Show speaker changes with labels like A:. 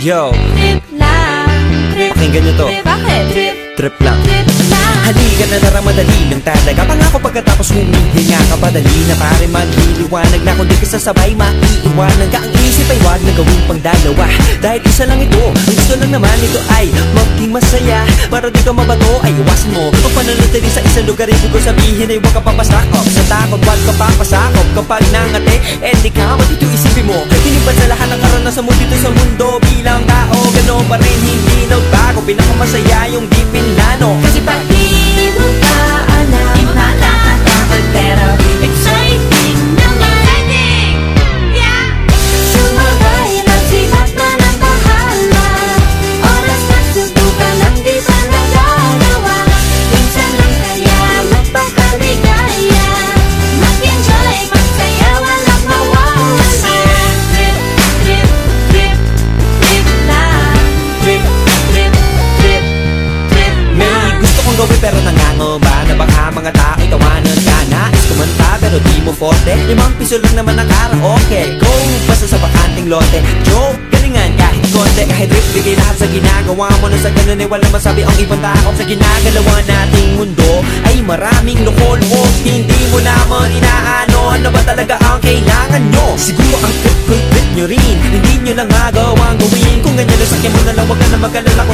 A: Yo,
B: Trip lang, trip,
A: pakinggan nyo to.
B: trip, bakit? Trip,
A: Trip lang.
B: trip lang.
A: Halika na tara, madali lang talaga. Pangako pagkatapos humihinga ka, padali na pare magliliwanag na. Kung di ka sasabay, maiiwanan ka. Ang isip ay wag na gawin pang dalawa, dahil isa lang ito. Ang gusto lang naman ito ay maging masaya. Para di ka mabato ay iwasan mo ang pananatili sa isang lugar. Ibig ko sabihin ay huwag ka papasakop sa takot, wag ka papasakop. Kapag nangate, di ka matito isipin mo. Hinipan sa lahat ng karanasan mo dito sa mundo. Bilang tao, gano'n pa rin hindi nagbago. Pinakamasaya yung di pinlano.
B: Kasi pag di mo pa alam, nakakatakot pero exciting naman. Yeah! Sumabay lang sibat na ng bahala. Oras na subukan ang di pa nagagawa. Minsan lang kaya magpakaligaya. Mag-enjoy, magsaya, walang mawawala. Trip, trip, trip, trip lang. Trip, trip, trip, trip
A: May
B: lang.
A: gusto kong gawin pero nangangamba na baka mga tao'y tawanan ka. Nais kumanta pero di mo forte. 5 piso lang naman ang karaoke. Go, basta sa bakanting lote. Joke, galingan kahit konti. Kahit rip, bigay lahat sa ginagawa mo. Na sa ganun ay walang masabi ang ibang tao. Sa ginagalawa nating mundo ay maraming loko-loko. Hindi mo naman inaano, ano ba talaga ang kailangan nyo? Siguro ang trip nyo rin, hindi nyo lang magawang gawin. Kung ganyan lang sakyan mo na lang, wag ka na mag-alala.